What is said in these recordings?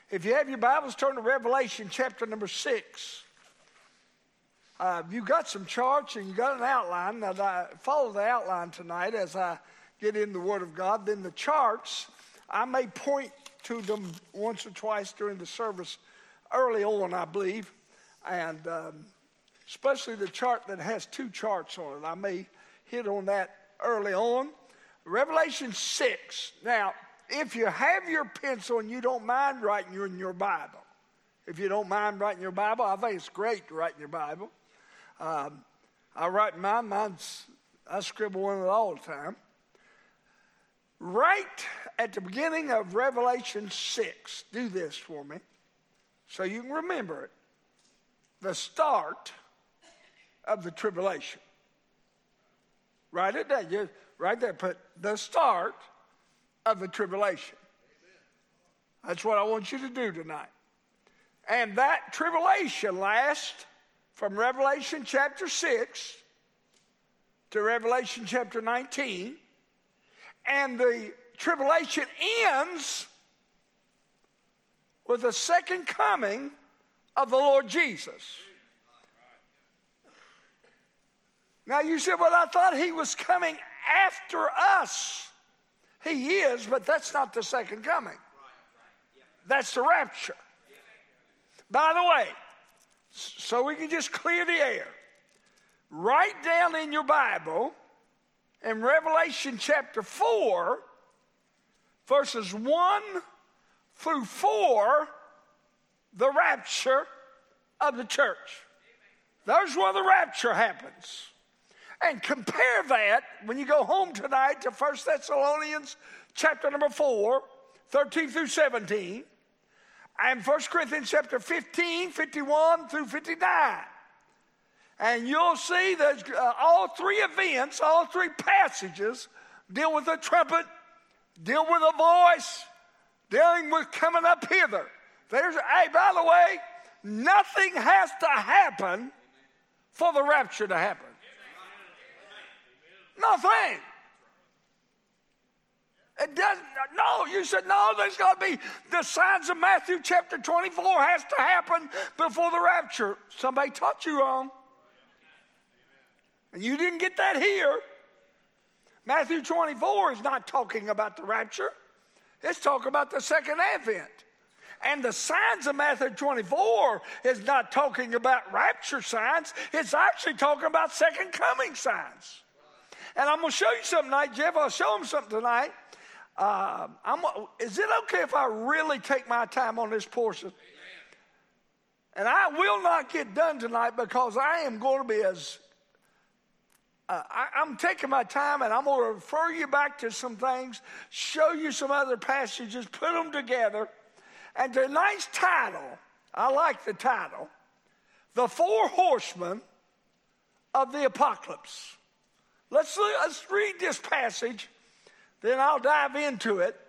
If you have your Bibles, turn to Revelation chapter number 6. You've got some charts and you got an outline. Now, I follow the outline tonight as I get in the Word of God. Then the charts, I may point to them once or twice during the service early on, I believe. And especially the chart that has two charts on it. I may hit on that early on. Revelation 6. Now, if you have your pencil and you don't mind writing in your Bible, if you don't mind writing your Bible, I think it's great to write in your Bible. I write mine. I scribble on it all the time. Right at the beginning of Revelation 6, do this for me so you can remember it. The start of the tribulation. Write it down. Just right there, put the start of the tribulation. That's what I want you to do tonight. And that tribulation lasts from Revelation chapter 6 to Revelation chapter 19. And the tribulation ends with the second coming of the Lord Jesus. Now you said, well, I thought he was coming after us. He is, but that's not the second coming. That's the rapture. By the way, so we can just clear the air, write down in your Bible in Revelation chapter 4, verses 1 through 4, the rapture of the church. There's where the rapture happens. And compare that when you go home tonight to 1 Thessalonians chapter number 4, 13 through 17, and 1 Corinthians chapter 15, 51 through 59. And you'll see that all three events, all three passages deal with a trumpet, deal with a voice, dealing with coming up hither. Hey, by the way, nothing has to happen for the rapture to happen. Nothing. It doesn't. No, you said, no, there's got to be the signs of Matthew chapter 24 has to happen before the rapture. Somebody taught you wrong. And you didn't get that here. Matthew 24 is not talking about the rapture. It's talking about the second advent. And the signs of Matthew 24 is not talking about rapture signs. It's actually talking about second coming signs. And I'm going to show you something tonight, Jeff. I'll show them something tonight. Is it okay if I really take my time on this portion? And I will not get done tonight because I am going to be I'm taking my time and I'm going to refer you back to some things, show you some other passages, put them together. And tonight's title, I like the title, The Four Horsemen of the Apocalypse. Let's read this passage, then I'll dive into it.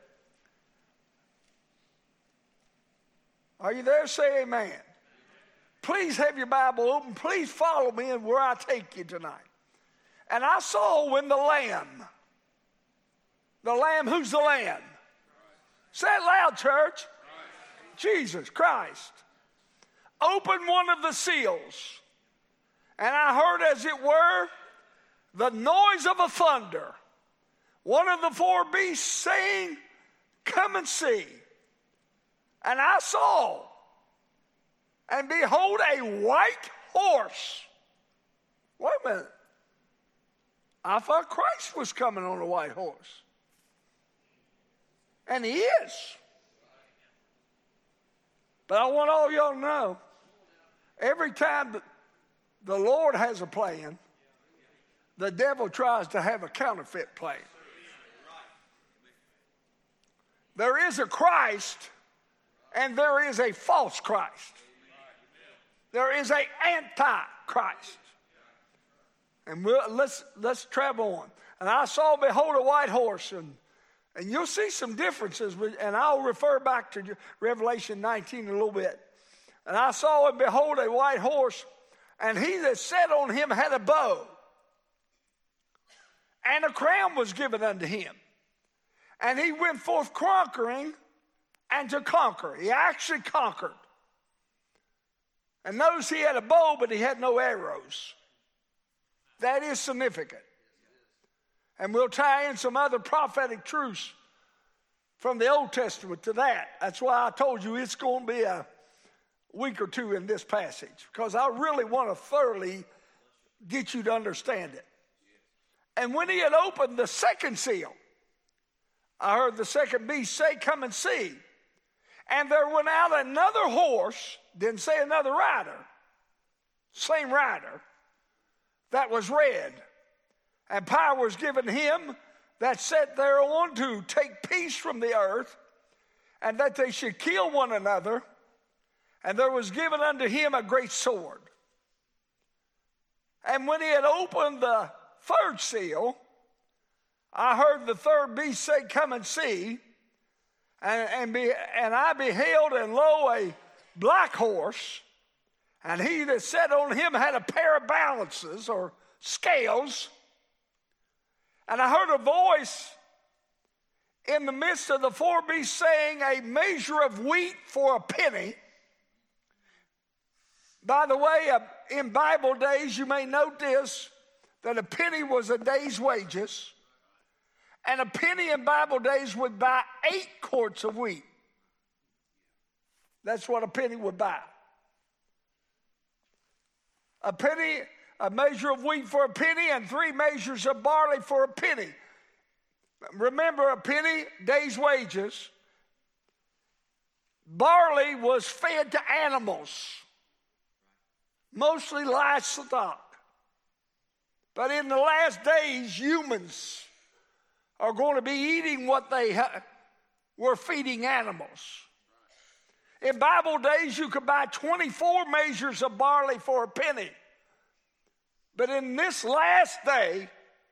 Are you there? Say amen. Please have your Bible open. Please follow me in where I take you tonight. And I saw when the Lamb, who's the Lamb? Say it loud, church. Jesus Christ. Opened one of the seals. And I heard, as it were, the noise of a thunder. One of the four beasts saying, come and see. And I saw, and behold, a white horse. Wait a minute. I thought Christ was coming on a white horse. And he is. But I want all y'all to know, every time the Lord has a plan, the devil tries to have a counterfeit plan. There is a Christ and there is a false Christ. There is an anti-Christ. And let's travel on. And I saw, behold, a white horse. And you'll see some differences. And I'll refer back to Revelation 19 a little bit. And I saw, and behold, a white horse. And he that sat on him had a bow. And a crown was given unto him. And he went forth conquering and to conquer. He actually conquered. And notice he had a bow, but he had no arrows. That is significant. And we'll tie in some other prophetic truths from the Old Testament to that. That's why I told you it's going to be a week or two in this passage, because I really want to thoroughly get you to understand it. And when he had opened the second seal, I heard the second beast say, "Come and see." And there went out another horse, didn't say another rider, same rider, that was red. And power was given him that sat thereon to take peace from the earth, and that they should kill one another. And there was given unto him a great sword. And when he had opened the third seal, I heard the third beast say, "Come and see." And I beheld, and lo, a black horse, and he that sat on him had a pair of balances or scales. And I heard a voice in the midst of the four beasts saying, "A measure of wheat for a penny." By the way, in Bible days, you may note this, that a penny was a day's wages. And a penny in Bible days would buy 8 quarts of wheat. That's what a penny would buy. A penny, a measure of wheat for a penny, and 3 measures of barley for a penny. Remember, a penny, day's wages. Barley was fed to animals, mostly livestock. But in the last days, humans are going to be eating what they were feeding animals. In Bible days, you could buy 24 measures of barley for a penny. But in this last day,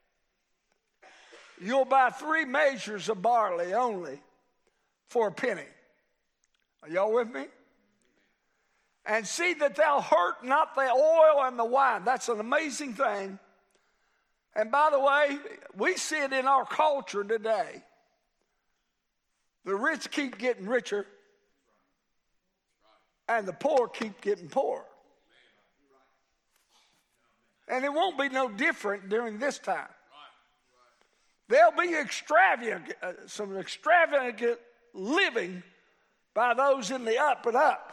you'll buy 3 measures of barley only for a penny. Are y'all with me? And see that thou hurt not the oil and the wine. That's an amazing thing. And by the way, we see it in our culture today. The rich keep getting richer, and the poor keep getting poorer. And it won't be no different during this time. There'll be some extravagant living by those in the up and up.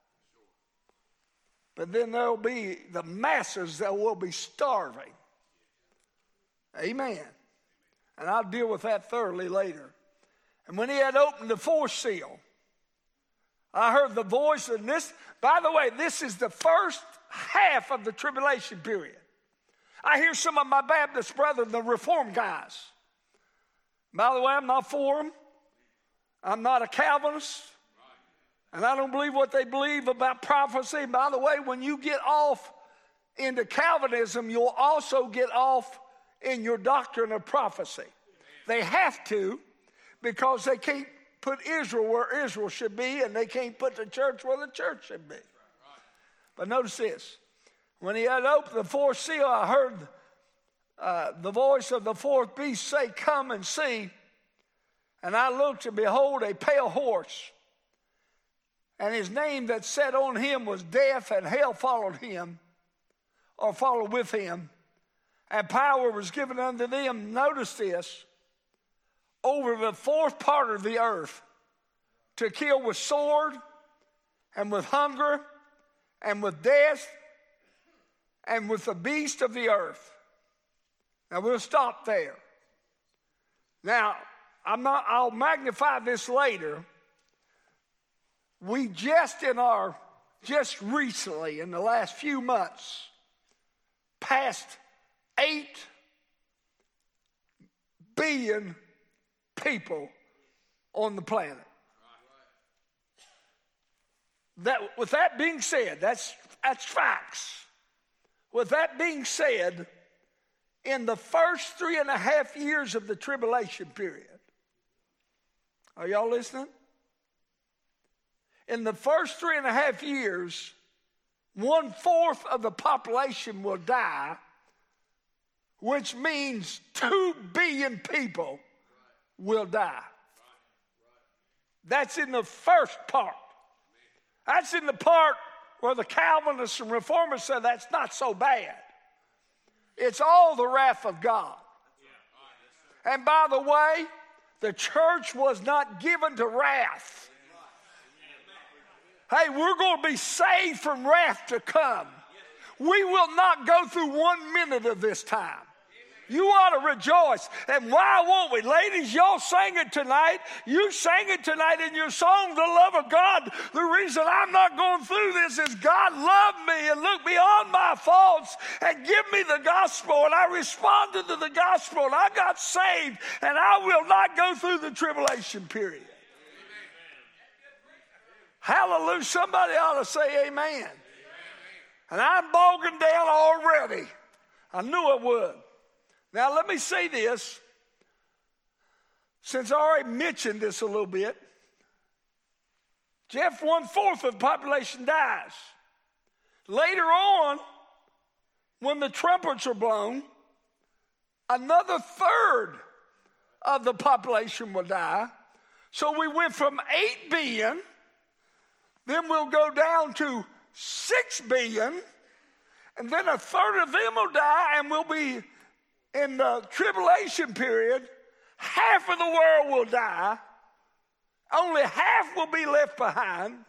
But then there'll be the masses that will be starving. Amen. And I'll deal with that thoroughly later. And when he had opened the 4th seal, I heard the voice of this. By the way, this is the first half of the tribulation period. I hear some of my Baptist brethren, the Reformed guys. By the way, I'm not for them. I'm not a Calvinist. And I don't believe what they believe about prophecy. By the way, when you get off into Calvinism, you'll also get off in your doctrine of prophecy. They have to, because they can't put Israel where Israel should be, and they can't put the church where the church should be. But notice this. When he had opened the 4th seal, I heard the voice of the 4th beast say, "Come and see." And I looked, and behold, a pale horse. And his name that sat on him was Death, and hell followed him, or followed with him. And power was given unto them, notice this, over the 4th part of the earth, to kill with sword, and with hunger, and with death, and with the beast of the earth. Now we'll stop there. Now, I'll magnify this later. We just recently, in the last few months, passed 8 billion people on the planet. With that being said, that's facts. With that being said, in the first 3.5 years of the tribulation period, are y'all listening? In the first 3.5 years, 1/4 of the population will die, which means 2 billion people will die. That's in the first part. That's in the part where the Calvinists and Reformers say that's not so bad. It's all the wrath of God. And by the way, the church was not given to wrath. Hey, we're going to be saved from wrath to come. We will not go through 1 minute of this time. You ought to rejoice. And why won't we? Ladies, y'all sang it tonight. You sang it tonight in your song, The Love of God. The reason I'm not going through this is God loved me and looked beyond my faults and give me the gospel. And I responded to the gospel and I got saved. And I will not go through the tribulation period. Hallelujah. Somebody ought to say amen. And I'm bogging down already. I knew I would. Now, let me say this, since I already mentioned this a little bit. Jeff, 1/4 of the population dies. Later on, when the trumpets are blown, another 1/3 of the population will die. So we went from 8 billion, then we'll go down to 6 billion, and then 1/3 of them will die, and we'll be in the tribulation period. Half of the world will die. Only half will be left behind,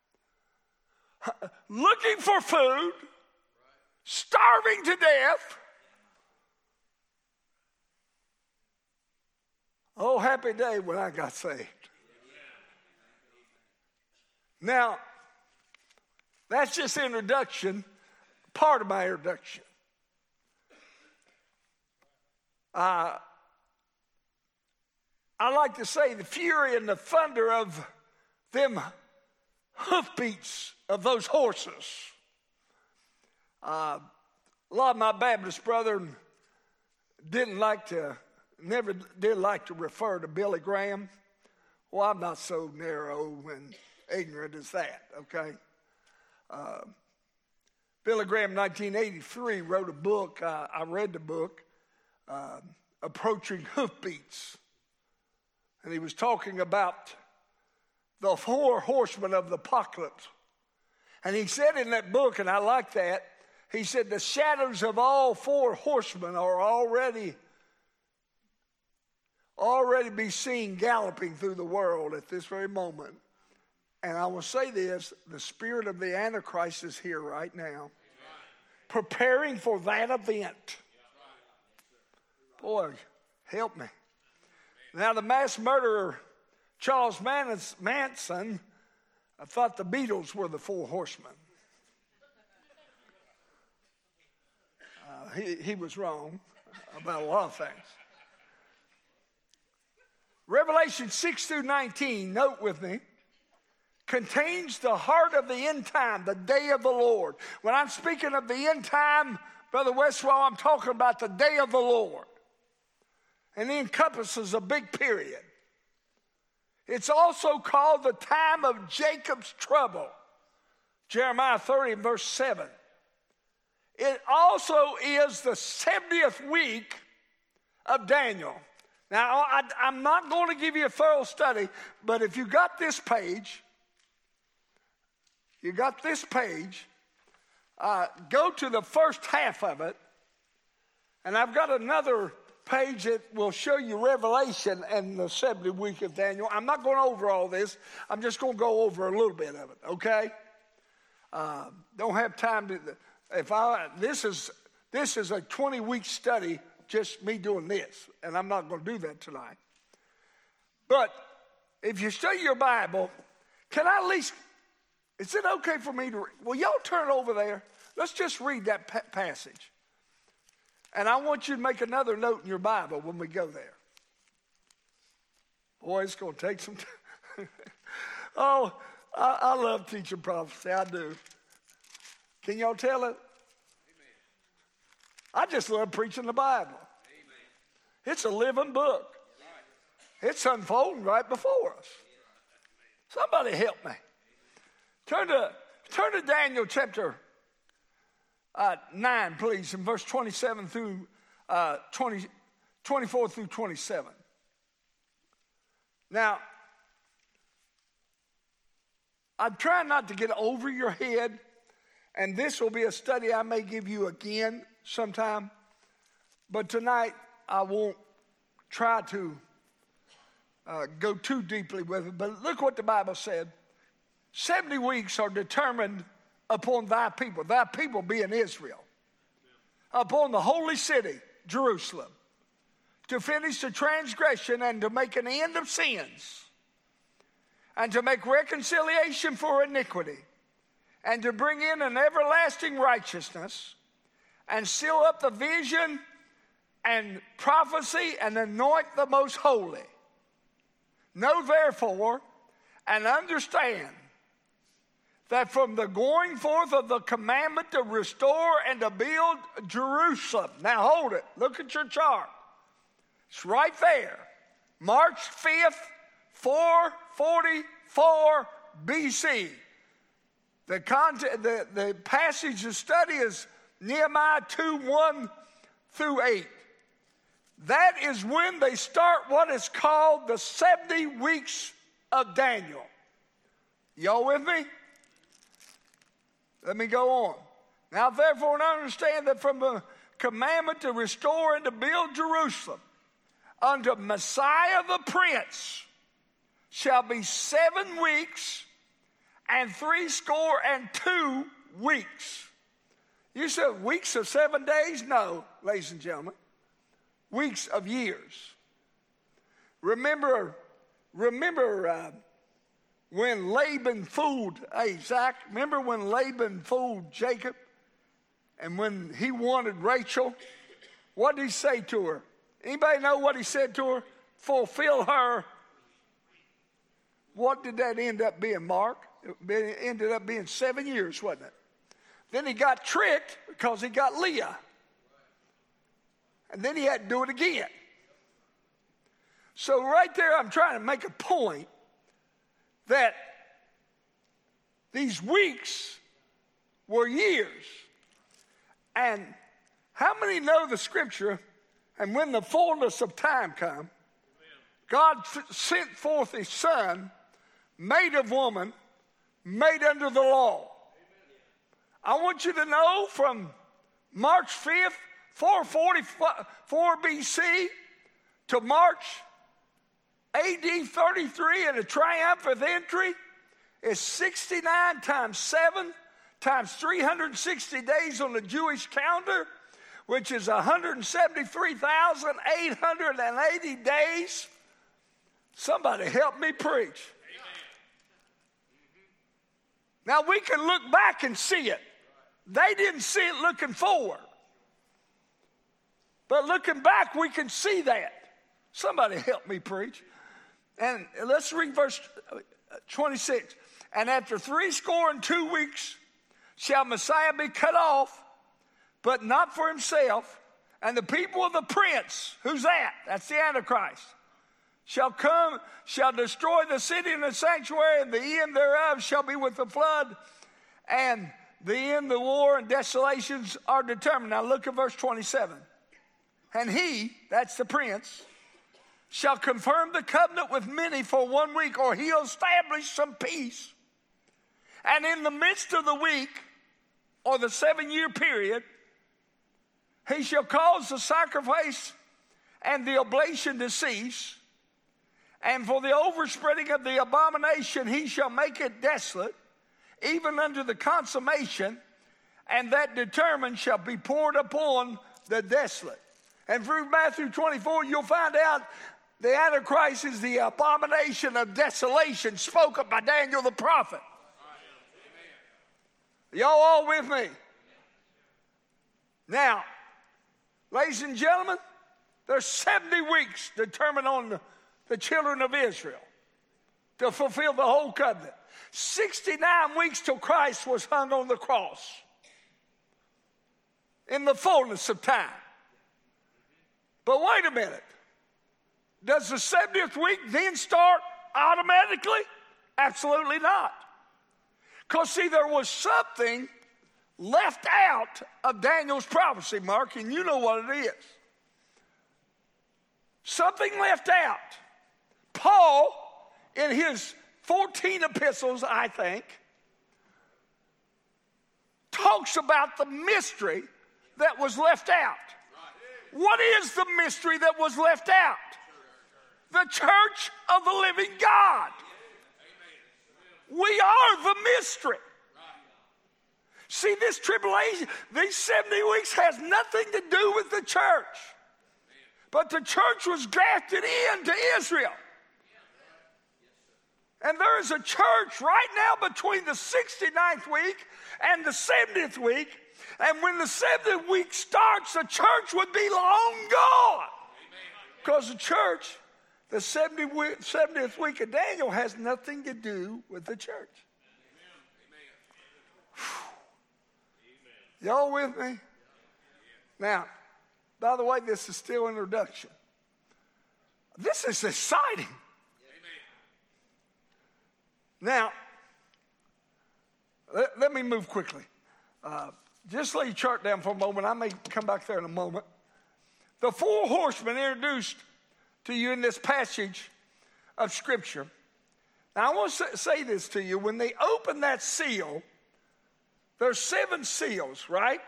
looking for food, starving to death. Oh, happy day when I got saved. Now, that's just introduction, part of my introduction. I like to say the fury and the thunder of them hoofbeats of those horses. A lot of my Baptist brethren never did like to refer to Billy Graham. Well, I'm not so narrow and ignorant as that, okay? Billy Graham, 1983, wrote a book. I read the book. Approaching Hoofbeats. And he was talking about the 4 horsemen of the apocalypse. And he said in that book, and I like that, he said the shadows of all 4 horsemen are already be seen galloping through the world at this very moment. And I will say this, the spirit of the Antichrist is here right now, preparing for that event. Boy, help me. Now, the mass murderer, Charles Manson, I thought the Beatles were the 4 horsemen. He was wrong about a lot of things. Revelation 6-19, note with me, contains the heart of the end time, the day of the Lord. When I'm speaking of the end time, Brother Westwell, I'm talking about the day of the Lord. And it encompasses a big period. It's also called the time of Jacob's trouble. Jeremiah 30, verse 7. It also is the 70th week of Daniel. Now, I'm not going to give you a thorough study, but if you got this page, go to the first half of it, and I've got another page that will show you Revelation and the 70th week of Daniel. I'm not going over all this. I'm just going to go over a little bit of it, okay? Don't have time to. This is a 20-week study, just me doing this, and I'm not going to do that tonight. But if you study your Bible, can I at least? Is it okay for me to? Will y'all turn over there? Let's just read that passage. And I want you to make another note in your Bible when we go there. Boy, it's going to take some time. Oh, I love teaching prophecy. I do. Can y'all tell it? Amen. I just love preaching the Bible. Amen. It's a living book. Right. It's unfolding right before us. Somebody help me. Turn to Daniel chapter 9, please, in verse 27 through 24 through 27. Now, I'm trying not to get over your head, and this will be a study I may give you again sometime. But tonight, I won't try to go too deeply with it. But look what the Bible said. 70 weeks are determined upon thy people being Israel, upon the holy city, Jerusalem, to finish the transgression and to make an end of sins, and to make reconciliation for iniquity, and to bring in an everlasting righteousness, and seal up the vision and prophecy, and anoint the most holy. Know therefore and understand that from the going forth of the commandment to restore and to build Jerusalem. Now hold it. Look at your chart. It's right there. March 5th, 444 BC. The passage of study is Nehemiah 2:1 through 8. That is when they start what is called the 70 weeks of Daniel. Y'all with me? Let me go on. Now, therefore, understand that from the commandment to restore and to build Jerusalem unto Messiah the Prince shall be 7 weeks and 62 weeks. You said weeks of 7 days? No, ladies and gentlemen. Weeks of years. Remember when Laban fooled, Zach, remember when Laban fooled Jacob? And when he wanted Rachel, what did he say to her? Anybody know what he said to her? Fulfill her. What did that end up being, Mark? It ended up being 7 years, wasn't it? Then he got tricked because he got Leah. And then he had to do it again. So right there, I'm trying to make a point that these weeks were years. And how many know the scripture? And when the fullness of time come, God sent forth his son, made of woman, made under the law. I want you to know from March 5th, 444 BC to March AD 33 and a triumphant entry is 69 times 7 times 360 days on the Jewish calendar, which is 173,880 days. Somebody help me preach. Now we can look back and see it. They didn't see it looking forward. But looking back, we can see that. Somebody help me preach. And let's read verse 26. And after 62 weeks shall Messiah be cut off, but not for himself. And the people of the prince, who's that? That's the Antichrist. Shall come, shall destroy the city and the sanctuary, and the end thereof shall be with the flood. And the end, the war, and desolations are determined. Now look at verse 27. And he, that's the prince, shall confirm the covenant with many for 1 week, or he'll establish some peace. And in the midst of the week, or the 7-year period, he shall cause the sacrifice and the oblation to cease. And for the overspreading of the abomination, he shall make it desolate, even unto the consummation, and that determined shall be poured upon the desolate. And through Matthew 24, you'll find out the Antichrist is the abomination of desolation spoken by Daniel the prophet. Y'all all with me? Now, ladies and gentlemen, there's 70 weeks determined on the children of Israel to fulfill the whole covenant. 69 weeks till Christ was hung on the cross in the fullness of time. But wait a minute. Does the 70th week then start automatically? Absolutely not. Because, see, there was something left out of Daniel's prophecy, Mark, and you know what it is. Something left out. Paul, in his 14 epistles, I think, talks about the mystery that was left out. What is the mystery that was left out? The church of the living God. We are the mystery. See, this tribulation, these 70 weeks has nothing to do with the church. But the church was grafted into Israel. And there is a church right now between the 69th week and the 70th week. And when the 70th week starts, the church would be long gone. Because the church, the 70th week of Daniel has nothing to do with the church. Y'all with me? Now, by the way, this is still introduction. This is exciting. Now, let me move quickly. Just lay your chart down for a moment. I may come back there in a moment. The four horsemen introduced to you in this passage of Scripture. Now, I want to say this to you. When they open that seal, there's 7 seals, right?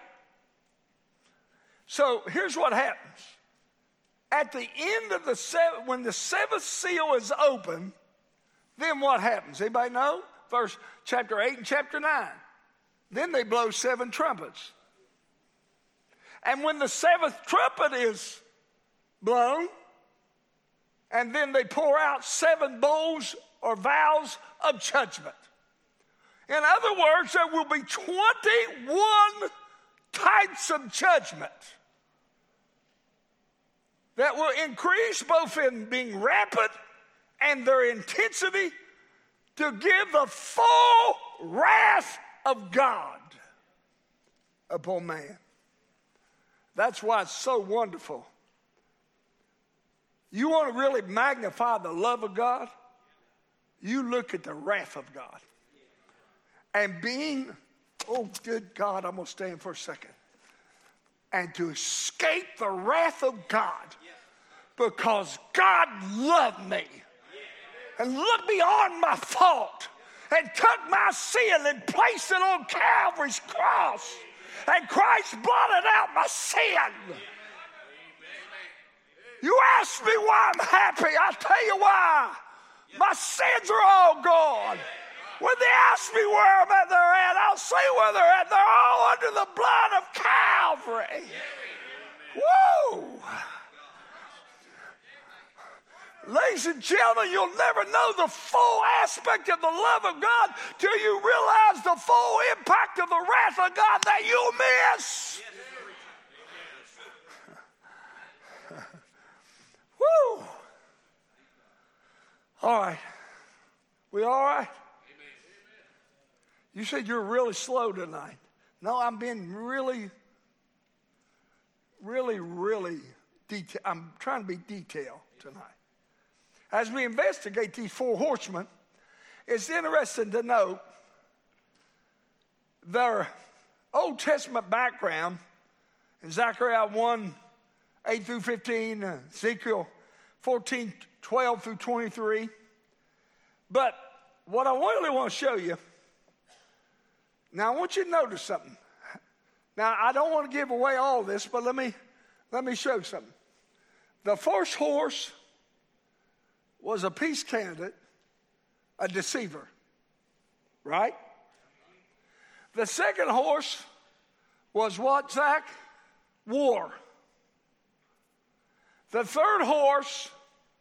So here's what happens. At the end of the when the 7th seal is open, then what happens? Anybody know? Chapter 8 and chapter 9. Then they blow 7 trumpets. And when the 7th trumpet is blown, and then they pour out 7 bowls or vials of judgment. In other words, there will be 21 types of judgment that will increase both in being rapid and their intensity to give the full wrath of God upon man. That's why it's so wonderful. You want to really magnify the love of God? You look at the wrath of God. And being, oh good God, I'm going to stand for a second. And to escape the wrath of God because God loved me and looked beyond my fault and took my sin and placed it on Calvary's cross. And Christ blotted out my sin. You ask me why I'm happy. I'll tell you why. My sins are all gone. When they ask me where they're at, I'll say where they're at. They're all under the blood of Calvary. Woo! Ladies and gentlemen, you'll never know the full aspect of the love of God till you realize the full impact of the wrath of God that you'll miss. Woo! All right. We all right? You said you're really slow tonight. No, I'm being really detailed. I'm trying to be detailed tonight. As we investigate these 4 horsemen, it's interesting to note their Old Testament background in Zechariah 1, 8 through 15, Ezekiel 14, 12 through 23. But what I really want to show you, now I want you to notice something. Now I don't want to give away all this, but let me show you something. The first horse was a peace candidate, a deceiver, right? The second horse was what, Zach? War. The third horse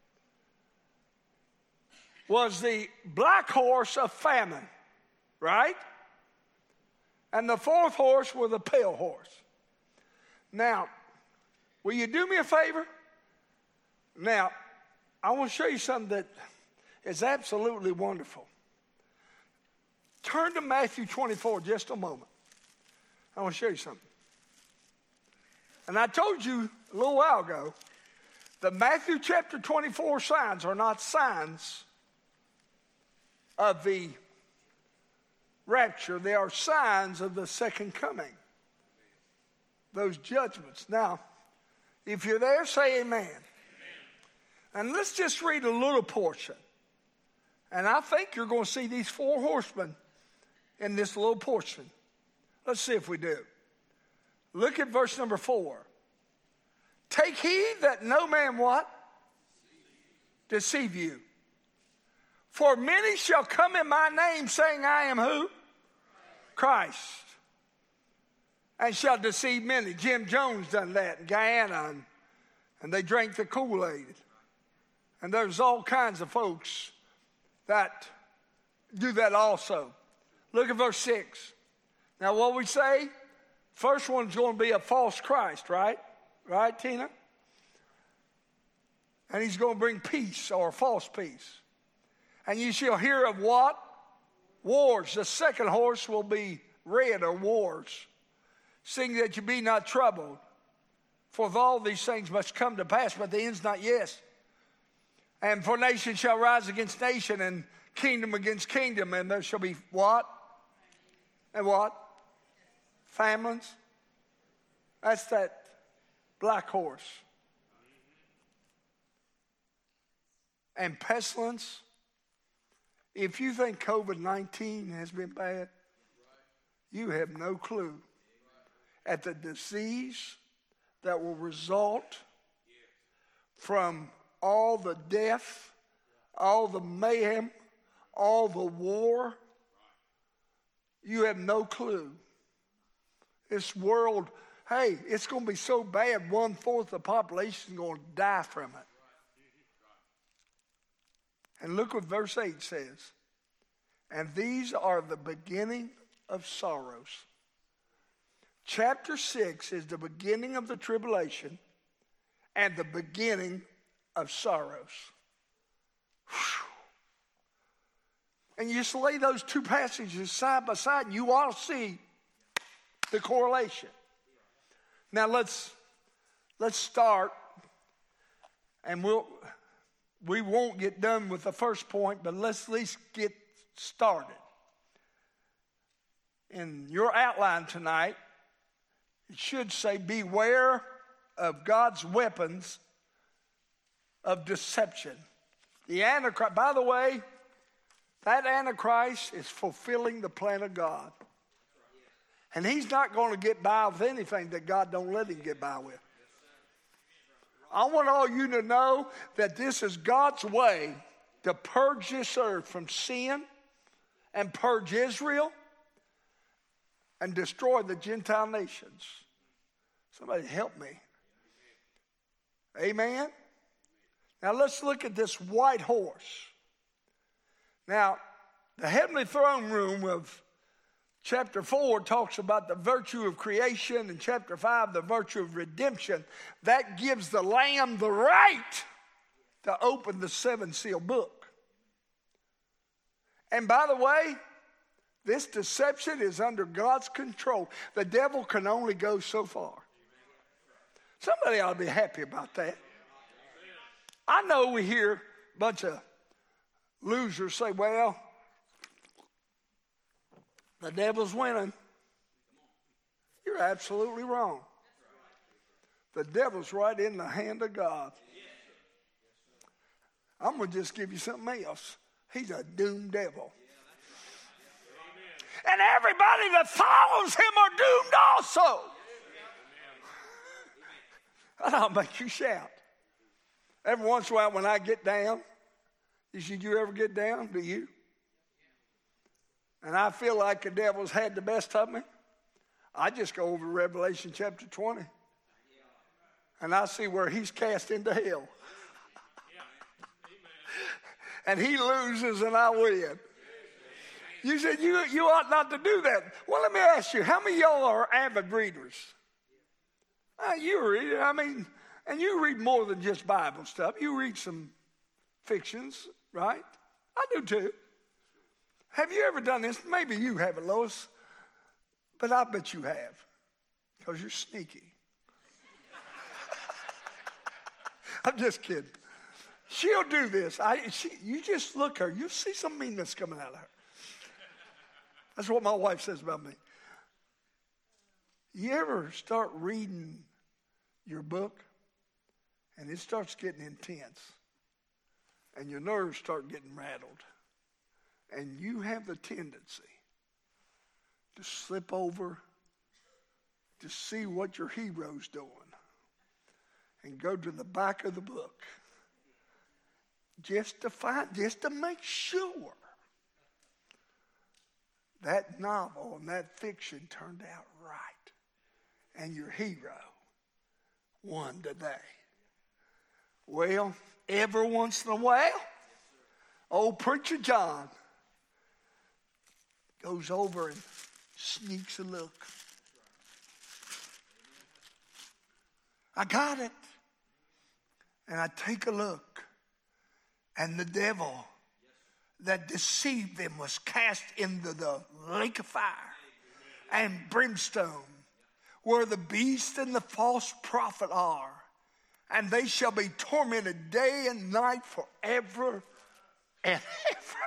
was the black horse of famine, right? And the fourth horse was the pale horse. Now, will you do me a favor? Now, I want to show you something that is absolutely wonderful. Turn to Matthew 24 just a moment. I want to show you something. And I told you a little while ago that Matthew chapter 24 signs are not signs of the rapture. They are signs of the second coming. Those judgments. Now, if you're there, say amen. And let's just read a little portion And I think you're going to see these 4 horsemen in this little portion. Let's see if we do. Look at verse number 4. Take heed that no man what? Deceive you. For many shall come in my name, saying, I am who? Christ. And shall deceive many. Jim Jones done that in Guyana, and they drank the Kool-Aid. And there's all kinds of folks that do that also. Look at verse 6. Now what we say, first one's going to be a false Christ, right? Right, Tina? And he's going to bring peace or false peace. And you shall hear of what? Wars. The second horse will be red, or wars. Seeing that you be not troubled. For all these things must come to pass, but the end's not yet. And for nation shall rise against nation, and kingdom against kingdom, and there shall be what? And what? Famines. That's that black horse. And pestilence. If you think COVID-19 has been bad, you have no clue at the disease that will result from all the death, all the mayhem, all the war. You have no clue. This world, hey, it's going to be so bad, 1/4 of the population is going to die from it. And look what verse 8 says. And these are the beginning of sorrows. Chapter 6 is the beginning of the tribulation and the beginning of sorrows. Whew. And you just lay those 2 passages side by side, and you ought to see the correlation. Now let's start, and we won't get done with the first point, but let's at least get started. In your outline tonight, it should say, beware of God's weapons of deception. The Antichrist, by the way, that Antichrist is fulfilling the plan of God. And he's not going to get by with anything that God don't let him get by with. I want all you to know that this is God's way to purge this earth from sin and purge Israel and destroy the Gentile nations. Somebody help me. Amen? Now let's look at this white horse. Now, the heavenly throne room of chapter 4 talks about the virtue of creation, and chapter 5, the virtue of redemption. That gives the Lamb the right to open the 7-seal book. And by the way, this deception is under God's control. The devil can only go so far. Somebody ought to be happy about that. I know we hear a bunch of losers say, well, the devil's winning. You're absolutely wrong. The devil's right in the hand of God. I'm going to just give you something else. He's a doomed devil. And everybody that follows him are doomed also. And I'll make you shout. Every once in a while when I get down, did you ever get down? Do you? And I feel like the devil's had the best of me. I just go over to Revelation chapter 20. And I see where he's cast into hell. And he loses and I win. You said you ought not to do that. Well, let me ask you, how many of y'all are avid readers? You read, and you read more than just Bible stuff. You read some fictions, right? I do too. Have you ever done this? Maybe you haven't, Lois, but I bet you have, because you're sneaky. I'm just kidding. She'll do this. You just look at her. You'll see some meanness coming out of her. That's what my wife says about me. You ever start reading your book and it starts getting intense and your nerves start getting rattled? And you have the tendency to slip over to see what your hero's doing and go to the back of the book just to make sure that novel and that fiction turned out right and your hero won today. Well, every once in a while, old Preacher John goes over and sneaks a look. I got it. And I take a look, and the devil that deceived them was cast into the lake of fire and brimstone, where the beast and the false prophet are, and they shall be tormented day and night forever and ever.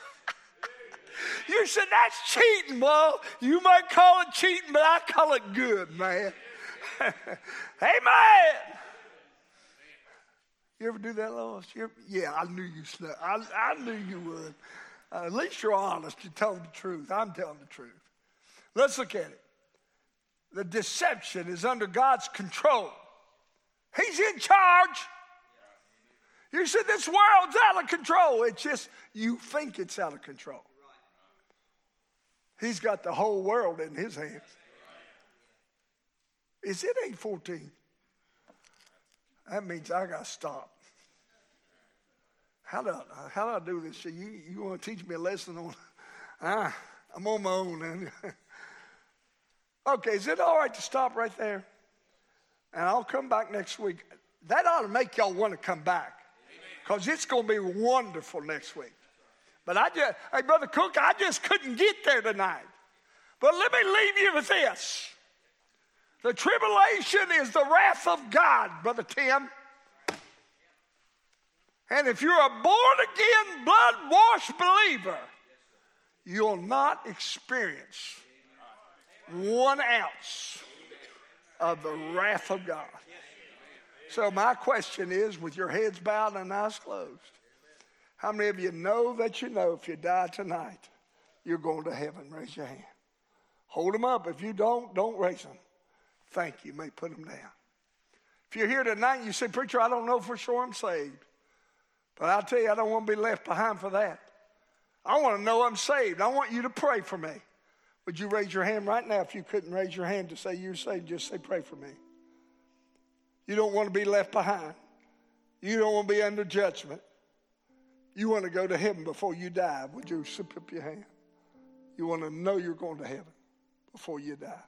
You said, that's cheating. Well, you might call it cheating, but I call it good, man. Amen. You ever do that, Lois? Yeah, I knew you slept. I knew you would. At least you're honest. You're telling the truth. I'm telling the truth. Let's look at it. The deception is under God's control. He's in charge. You said this world's out of control. It's just you think it's out of control. He's got the whole world in his hands. Is it 8:14? That means I got to stop. How do I do this? You want to teach me a lesson on? I'm on my own. Okay, is it all right to stop right there? And I'll come back next week. That ought to make y'all want to come back, because it's going to be wonderful next week. But hey, Brother Cook, I just couldn't get there tonight. But let me leave you with this. The tribulation is the wrath of God, Brother Tim. And if you're a born-again, blood-washed believer, you'll not experience 1 ounce of the wrath of God. So my question is, with your heads bowed and eyes closed, how many of you know that you know if you die tonight, you're going to heaven? Raise your hand. Hold them up. If you don't raise them. Thank you. You may put them down. If you're here tonight and you say, preacher, I don't know for sure I'm saved. But I'll tell you, I don't want to be left behind for that. I want to know I'm saved. I want you to pray for me. Would you raise your hand right now? If you couldn't raise your hand to say you're saved, just say, pray for me. You don't want to be left behind. You don't want to be under judgment. You want to go to heaven before you die. Would you slip up your hand? You want to know you're going to heaven before you die.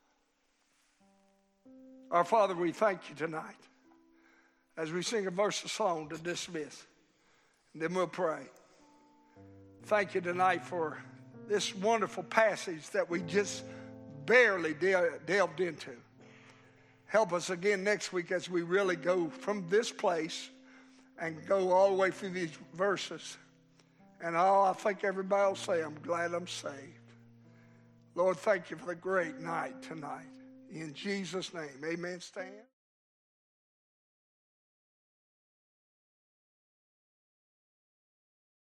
Our Father, we thank you tonight as we sing a verse of song to dismiss. And then we'll pray. Thank you tonight for this wonderful passage that we just barely delved into. Help us again next week as we really go from this place and go all the way through these verses. And I think everybody will say, I'm glad I'm saved. Lord, thank you for the great night tonight. In Jesus' name, amen. Stand.